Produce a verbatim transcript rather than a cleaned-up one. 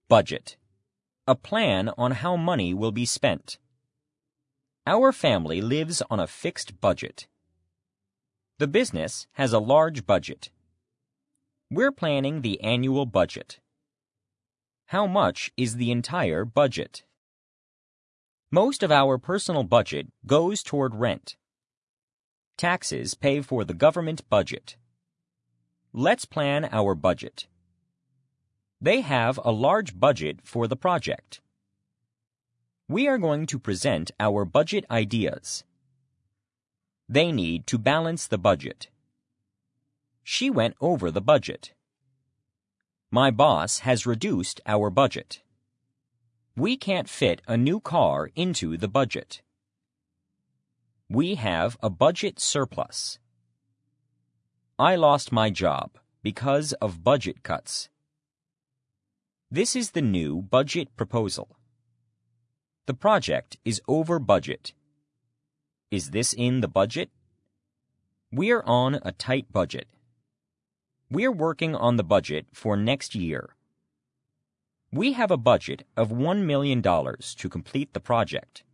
Budget. A plan on how money will be spent. Our family lives on a fixed budget. The business has a large budget. We're planning the annual budget. How much is the entire budget? Most of our personal budget goes toward rent. Taxes pay for the government budget. Let's plan our budget. They have a large budget for the project. We are going to present our budget ideas. They need to balance the budget. She went over the budget. My boss has reduced our budget. We can't fit a new car into the budget. We have a budget surplus. I lost my job because of budget cuts. This is the new budget proposal. The project is over budget. Is this in the budget? We're on a tight budget. We're working on the budget for next year. We have a budget of one million dollars to complete the project.